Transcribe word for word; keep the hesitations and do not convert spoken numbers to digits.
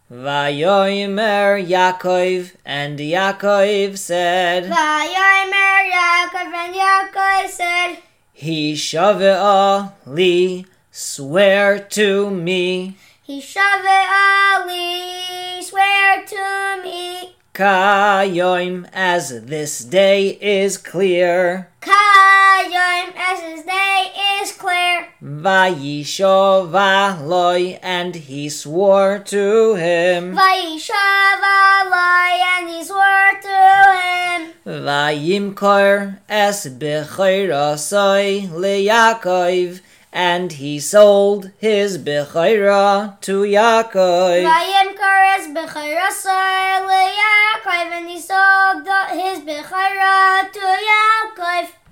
Vayomer Yaakov, and Yaakov said, Vayomer Yaakov, and Yaakov said, Hishaveh li, swear to me. Hishaveh li, swear to me. Kayom, as this day is clear. Kayom, as this day is clear. Vayishov loy, and he swore to him. Vayishav aloi, and he swore to him. Vayimkor es bechorasoi leYaakov, and he sold his bechorah to Yaakov. Vayimkor es bechorasoi leYaakov, and he sold the- his bechorah to Yaakov.